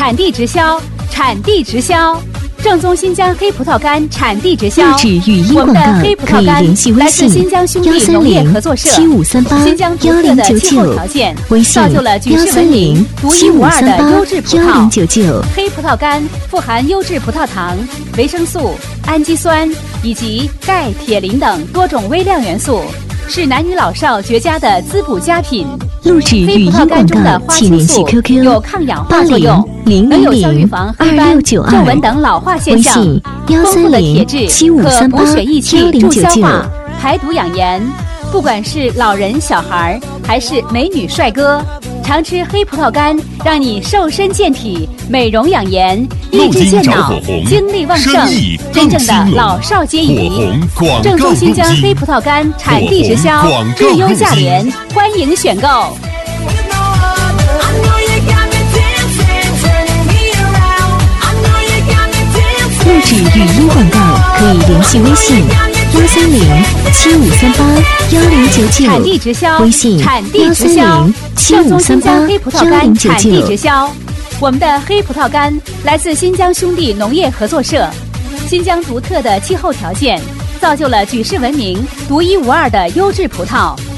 产地直销，产地直销。正宗新疆黑葡萄干产地直销， 录制语音广告可以联系微信1307538 新疆独特的气候条件， 微信造就了举世闻名、独一无二的优质葡萄。 1099 黑葡萄干富含优质葡萄糖、维生素、氨基酸以及钙、铁、磷等多种微量元素，是男女老少绝佳的滋补佳品。 录制语音广告请联系 QQ 有抗氧化作用，能有效预防黑斑、皱纹等老化现象。丰富的铁质可补血益气、助消化、排毒养颜。不管是老人、小孩，还是美女、帅哥，常吃黑葡萄干，让你瘦身健体、美容养颜、益智健脑、精力旺盛，真正的老少皆宜。正宗新疆黑葡萄干产地直销，日优价廉，欢迎选购。 录制语音广告可以联系微信13075381099， 产地直销， 微信产地直销，正宗新疆黑葡萄干产地直 13075381099。 销。我们的黑葡萄干来自新疆兄弟农业合作社。新疆独特的气候条件，造就了举世闻名、独一无二的优质葡萄。